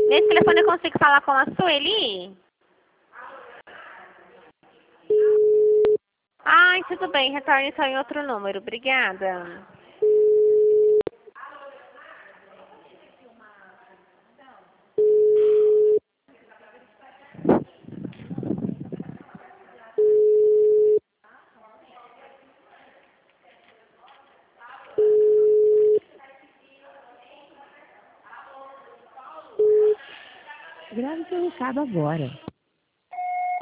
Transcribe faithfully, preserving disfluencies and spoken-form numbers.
Nesse telefone eu consigo falar com a Sueli? Ai, tudo bem. Retorne só em outro número. Obrigada. Grave seu recado agora.